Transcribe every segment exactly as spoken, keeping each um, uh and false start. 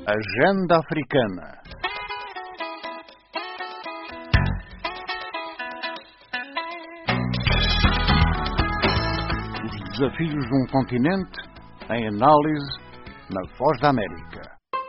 Agenda Africana. Os desafios de um continente em análise na Voz da América.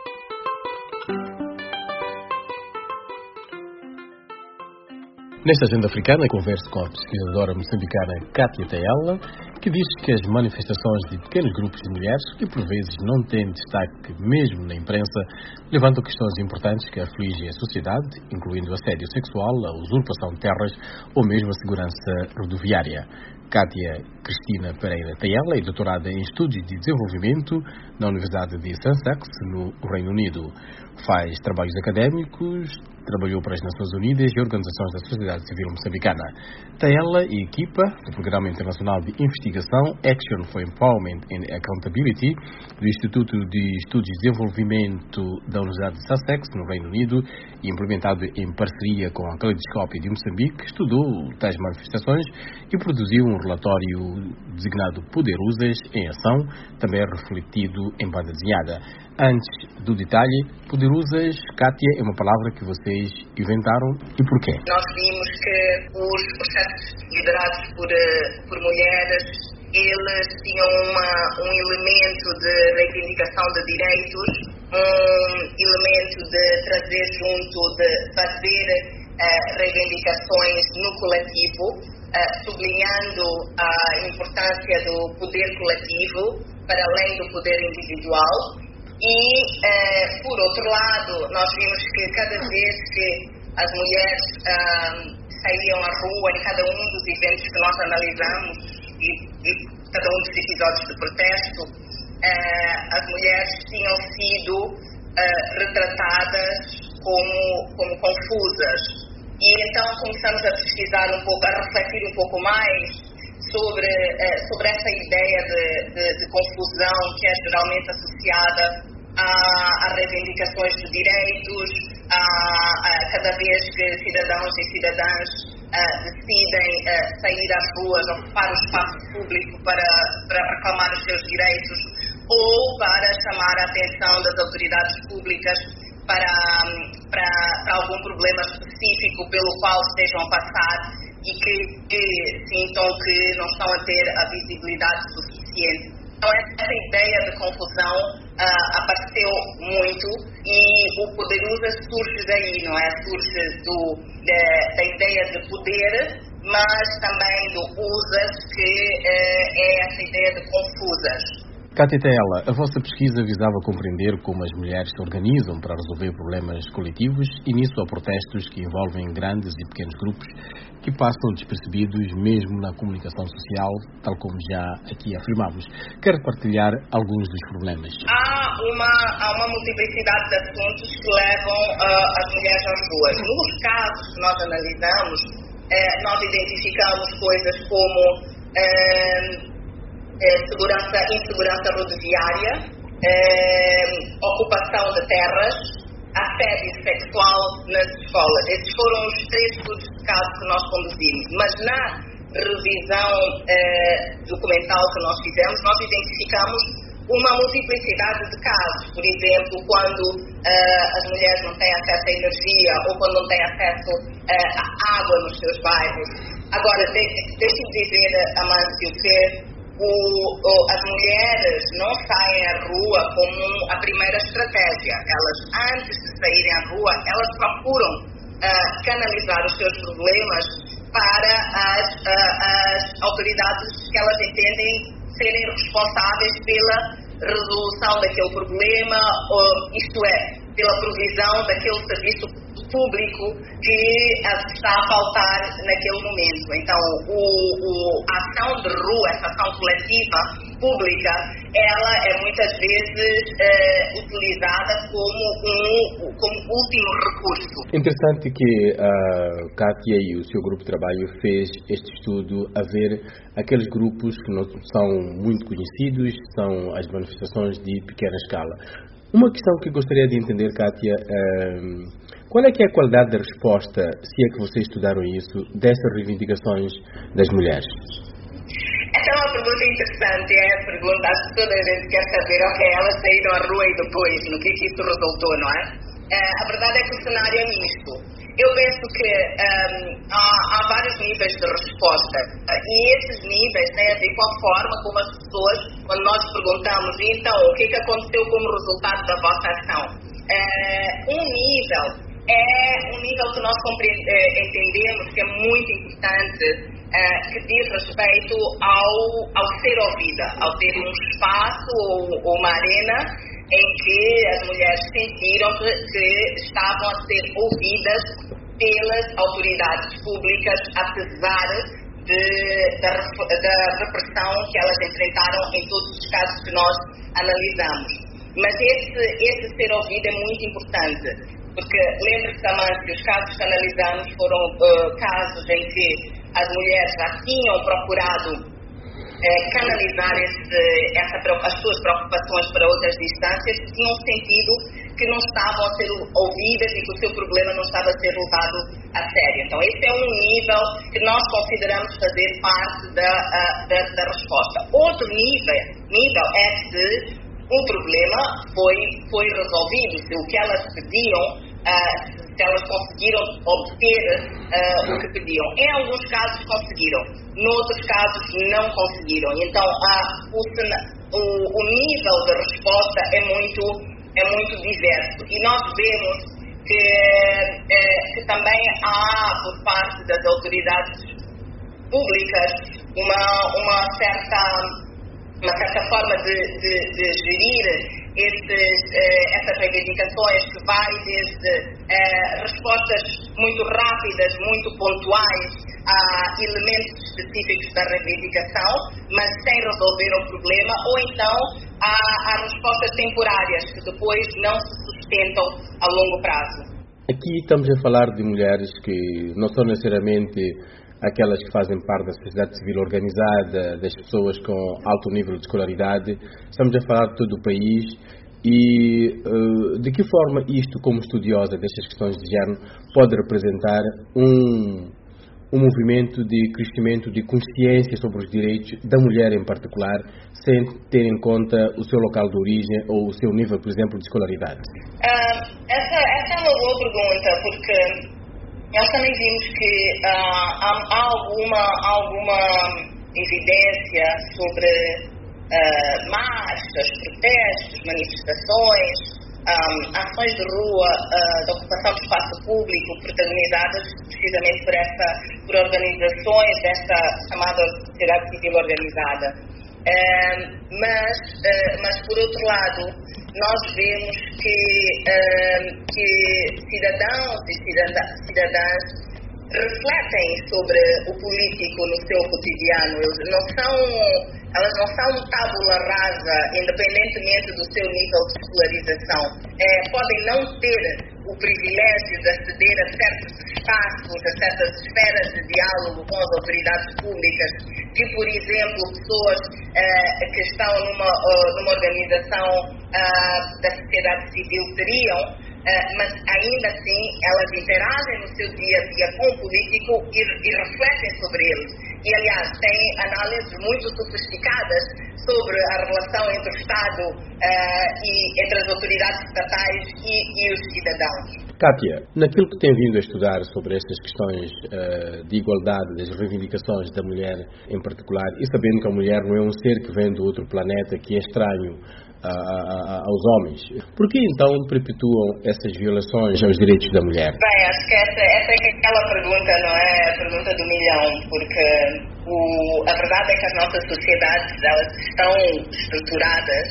Nesta Agenda Africana, converso com a pesquisadora moçambicana Kátia Taella, que diz que as manifestações de pequenos grupos de mulheres, que por vezes não têm destaque mesmo na imprensa, levantam questões importantes que afligem a sociedade, incluindo assédio sexual, a usurpação de terras ou mesmo a segurança rodoviária. Kátia Cristina Pereira Taella é doutorada em Estudos de Desenvolvimento na Universidade de Sussex, no Reino Unido. Faz trabalhos académicos, trabalhou para as Nações Unidas e organizações da sociedade civil moçambicana. Taella e equipa do Programa Internacional de Investigação Action for Empowerment and Accountability do Instituto de Estudos de Desenvolvimento da Universidade de Sussex, no Reino Unido, e implementado em parceria com a Caleidoscópio de Moçambique, estudou tais manifestações e produziu um relatório designado Poderosas em Ação, também refletido em banda desenhada. Antes do detalhe, Poderosas, Kátia, é uma palavra que vocês inventaram e porquê? Nós vimos que os processos liderados por, por mulheres, eles tinham uma, um elemento de reivindicação de direitos, um elemento de trazer junto, de fazer uh, reivindicações no coletivo, uh, sublinhando a importância do poder coletivo para além do poder individual. E, eh, por outro lado, nós vimos que cada vez que as mulheres ah, saíam à rua, em cada um dos eventos que nós analisamos, e, e cada um dos episódios de protesto, eh, as mulheres tinham sido eh, retratadas como, como confusas. E então começamos a pesquisar um pouco, a refletir um pouco mais sobre, eh, sobre essa ideia de, de, de confusão que é geralmente associada a, a reivindicações de direitos, a, a cada vez que cidadãos e cidadãs uh, decidem uh, sair às ruas, ocupar o espaço público para, para reclamar os seus direitos ou para chamar a atenção das autoridades públicas para, para, para algum problema específico pelo qual estejam a passar e que, que sintam que não estão a ter a visibilidade suficiente. Então, essa ideia de confusão uh, apareceu muito e o Poderosas surge daí, não é? Surge do, de, da ideia de poder, mas também do usas, que uh, é essa ideia de confusas. Kátia Taella, a vossa pesquisa visava compreender como as mulheres se organizam para resolver problemas coletivos e nisso há protestos que envolvem grandes e pequenos grupos que passam despercebidos mesmo na comunicação social, tal como já aqui afirmamos. Quero partilhar alguns dos problemas. Há uma, há uma multiplicidade de assuntos que levam uh, as mulheres às ruas. Nos casos que nós analisamos, uh, nós identificamos coisas como uh, Segurança, insegurança rodoviária, eh, ocupação de terras, assédio sexual nas escolas. Esses foram os três estudos de caso que nós conduzimos. Mas na revisão eh, documental que nós fizemos, nós identificamos uma multiplicidade de casos. Por exemplo, quando eh, as mulheres não têm acesso à energia ou quando não têm acesso eh, à água nos seus bairros. Agora, de, deixe-me dizer, Amâncio, que O, o, as mulheres não saem à rua como a primeira estratégia. Elas, antes de saírem à rua, elas procuram uh, canalizar os seus problemas para as, uh, as autoridades que elas entendem serem responsáveis pela resolução daquele problema, ou, isto é, pela provisão daquele serviço público que está a faltar naquele momento. Então, o, o, a ação de rua, essa ação coletiva, pública, ela é muitas vezes é, utilizada como um como último recurso. Interessante que a Kátia e o seu grupo de trabalho fez este estudo a ver aqueles grupos que não são muito conhecidos, são as manifestações de pequena escala. Uma questão que gostaria de entender, Kátia, um, qual é que é a qualidade da resposta, se é que vocês estudaram isso, dessas reivindicações das mulheres? Essa é uma pergunta interessante, é a pergunta que toda a gente quer saber, ok, elas saíram à rua e depois, no que, que isso resultou, não é? Uh, a verdade é que o cenário é misto. Eu penso que um, há, há vários níveis de resposta e esses níveis têm a ver com a forma como as pessoas, quando nós perguntamos, então, o que, que aconteceu como resultado da vossa ação? Uh, um nível é um nível que nós entendemos que é muito importante, uh, que diz respeito ao, ao ser ouvida, ao ter um espaço ou, ou uma arena em que as mulheres sentiram que, que estavam a ser ouvidas pelas autoridades públicas, apesar de, da, da repressão que elas enfrentaram em todos os casos que nós analisamos. Mas esse, esse ser ouvido é muito importante, porque lembre-se também que os casos que analisamos foram uh, casos em que as mulheres já tinham procurado É, canalizar esse, essa, as suas preocupações para outras distâncias, que tinham sentido que não estavam a ser ouvidas e que o seu problema não estava a ser levado a sério. Então, esse é um nível que nós consideramos fazer parte da, da, da resposta. Outro nível, nível é se o problema foi, foi resolvido, se o que elas pediam, uh, se elas conseguiram obter uh, o que pediam. Em alguns casos conseguiram, noutros casos não conseguiram. Então, uh, o, o, o nível de resposta é muito, é muito diverso. E nós vemos que, uh, que também há, por parte das autoridades públicas, uma, uma, certa, uma certa forma de, de, de gerir Esses, eh, essas reivindicações, que vai desde eh, respostas muito rápidas, muito pontuais a elementos específicos da reivindicação, mas sem resolver o problema, ou então a, a respostas temporárias que depois não se sustentam a longo prazo. Aqui estamos a falar de mulheres que não são necessariamente aquelas que fazem parte da sociedade civil organizada, das pessoas com alto nível de escolaridade. Estamos a falar de todo o país e uh, de que forma isto, como estudiosa destas questões de género, pode representar um, um movimento de crescimento de consciência sobre os direitos da mulher em particular, sem ter em conta o seu local de origem ou o seu nível, por exemplo, de escolaridade? Uh, essa, essa é uma boa pergunta, porque nós também vimos que uh, há, há alguma, alguma evidência sobre uh, marchas, protestos, manifestações, um, ações de rua, uh, de ocupação de espaço público, protagonizadas precisamente por, essa, por organizações desta chamada sociedade civil organizada. Uh, mas, uh, mas, por outro lado, nós vemos que, uh, que cidadãos e cidadãs refletem sobre o político no seu cotidiano. Eles não são, elas não são tábula rasa, independentemente do seu nível de escolarização. É, podem não ter o privilégio de aceder a certos espaços, a certas esferas de diálogo com as autoridades públicas, que, por exemplo, pessoas uh, que estão numa, uh, numa organização uh, da sociedade civil teriam, uh, mas ainda assim elas interagem no seu dia a dia com o político e, e refletem sobre eles. E, aliás, têm análises muito sofisticadas sobre a relação entre o Estado uh, e entre as autoridades estatais e, e os cidadãos. Kátia, naquilo que tem vindo a estudar sobre estas questões uh, de igualdade, das reivindicações da mulher em particular, e sabendo que a mulher não é um ser que vem do outro planeta, que é estranho uh, uh, aos homens, por que então perpetuam essas violações aos direitos da mulher? Bem, acho que essa, essa é aquela pergunta, não é? A pergunta do milhão, porque o, a verdade é que as nossas sociedades, elas estão estruturadas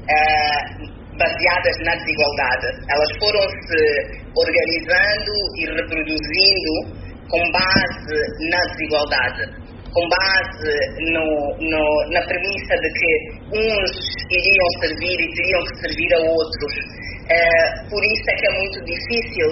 uh, baseadas na desigualdade. Elas foram-se organizando e reproduzindo com base na desigualdade, com base no, no, na premissa de que uns iriam servir e teriam que servir a outros. Uh, por isso é que é muito difícil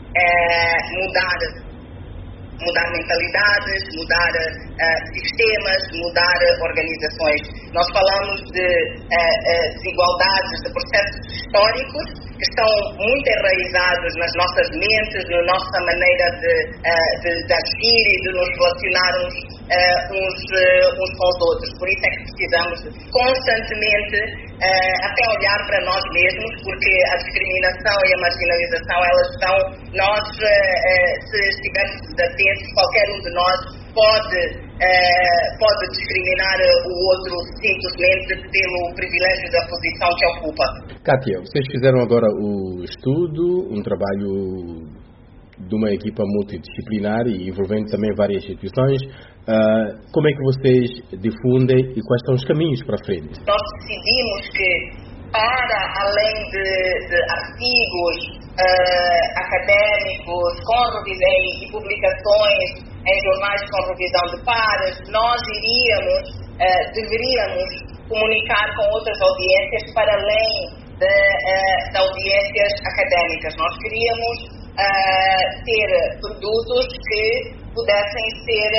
uh, mudar mudar mentalidades, mudar uh, sistemas, mudar uh, organizações. Nós falamos de uh, uh, desigualdades, de processos históricos que estão muito enraizados nas nossas mentes, na nossa maneira de, de, de agir e de nos relacionarmos uns, uns com os outros. Por isso é que precisamos constantemente até olhar para nós mesmos, porque a discriminação e a marginalização, elas estão, nós, se estivermos desatentos, qualquer um de nós pode, pode discriminar o outro simplesmente pelo privilégio da posição que ocupa. Kátia, vocês fizeram agora o estudo, um trabalho de uma equipa multidisciplinar e envolvendo também várias instituições. Uh, como é que vocês difundem e quais são os caminhos para frente? Nós decidimos que, para além de, de artigos uh, académicos com revisão e publicações em jornais com revisão de pares, nós iríamos, uh, deveríamos comunicar com outras audiências para além de, uh, de audiências académicas. Nós queríamos Uh, ter produtos que pudessem ser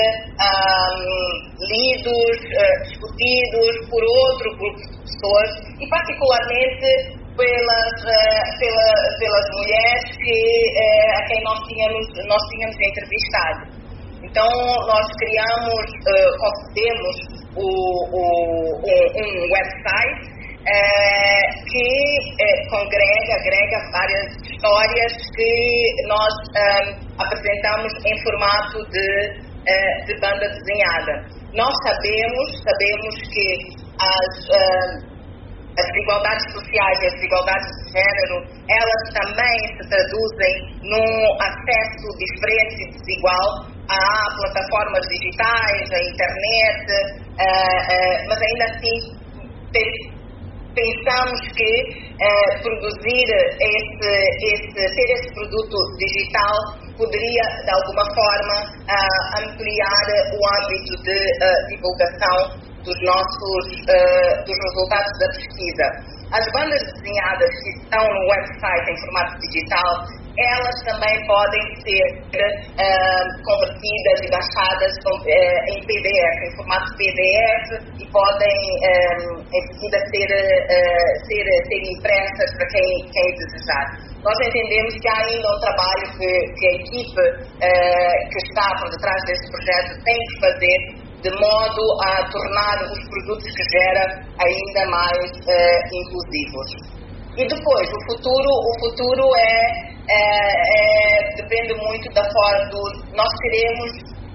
um, lidos, uh, discutidos por outro grupo de pessoas e particularmente pelas, uh, pela, pelas mulheres que, uh, a quem nós tínhamos, nós tínhamos entrevistado. Então nós criamos, uh, concebemos o, o, um, um website É, que é, congrega, agrega várias histórias que nós um, apresentamos em formato de, uh, de banda desenhada. Nós sabemos, sabemos que as, uh, as desigualdades sociais e as desigualdades de género, elas também se traduzem num acesso diferente e desigual a plataformas digitais, à internet, uh, uh, mas ainda assim ter pensamos que eh, produzir esse, esse, ter esse produto digital poderia, de alguma forma, uh, ampliar o âmbito de uh, divulgação dos nossos uh, dos resultados da pesquisa. As bandas desenhadas que estão no website em formato digital, elas também podem ser uh, convertidas e baixadas com, uh, em P D F, em formato P D F, e podem um, em seguida ser, uh, ser, ser impressas para quem, quem desejar. Nós entendemos que há ainda um trabalho que, que a equipe uh, que está por detrás deste projeto tem que fazer, de modo a tornar os produtos que gera ainda mais uh, inclusivos. E depois, o futuro, o futuro é, é, é, depende muito da forma do... Nós queremos,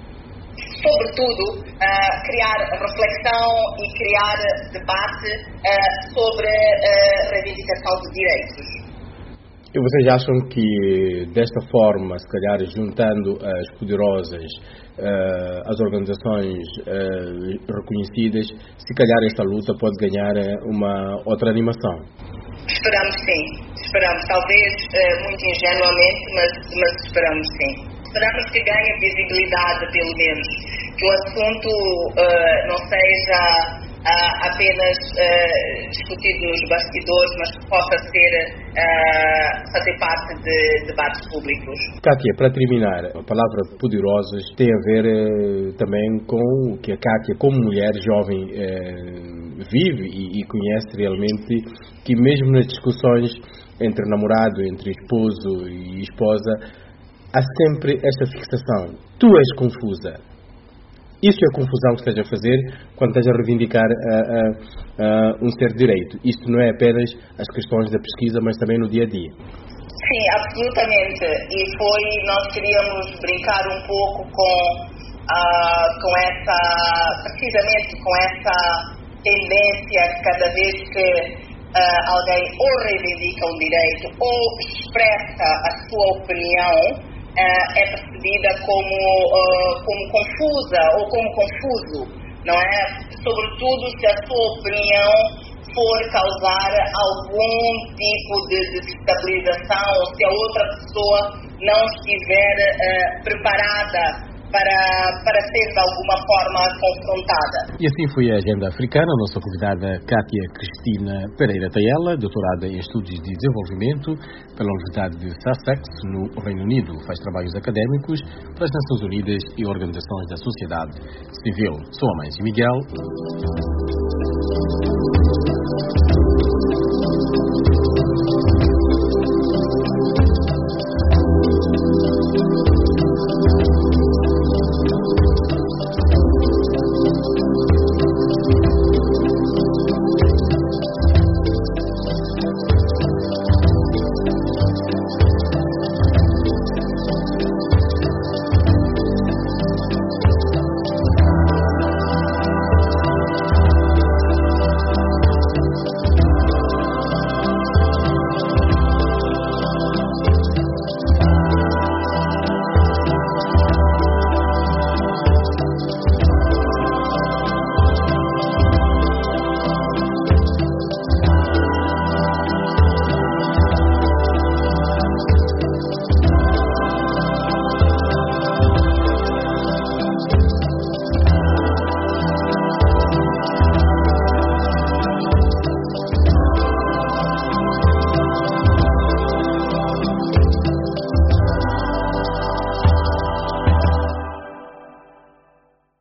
sobretudo, uh, criar reflexão e criar debate uh, sobre a uh, reivindicação de direitos. E vocês acham que, desta forma, se calhar juntando as poderosas, uh, as organizações uh, reconhecidas, se calhar esta luta pode ganhar uma outra animação? Esperamos sim, esperamos, talvez uh, muito ingenuamente, mas, mas esperamos sim. Esperamos que ganhe visibilidade, pelo menos, que o assunto uh, não seja uh, apenas uh, discutido nos bastidores, mas que possa ser, uh, fazer parte de debates públicos. Kátia, para terminar, a palavra poderosas tem a ver uh, também com o que a Kátia, como mulher jovem, uh, vive e, e conhece realmente, que mesmo nas discussões entre namorado, entre esposo e esposa, há sempre esta fixação. Tu és confusa. Isso é a confusão que estás a fazer quando estás a reivindicar uh, uh, uh, um certo direito. Isto não é apenas as questões da pesquisa, mas também no dia a dia. Sim, absolutamente. E foi, nós queríamos brincar um pouco com, uh, com essa, precisamente com essa tendência, cada vez que uh, alguém ou reivindica um direito ou expressa a sua opinião, Uh, é percebida como, uh, como confusa ou como confuso, não é? Sobretudo se a sua opinião for causar algum tipo de desestabilização ou se a outra pessoa não estiver uh, preparada para, para ser de alguma forma confrontada. E assim foi a Agenda Africana. A nossa convidada Kátia Cristina Pereira Tayela, doutorada em Estudos de Desenvolvimento pela Universidade de Sussex, no Reino Unido. Faz trabalhos académicos para as Nações Unidas e organizações da sociedade civil. Sou a Mãe Miguel.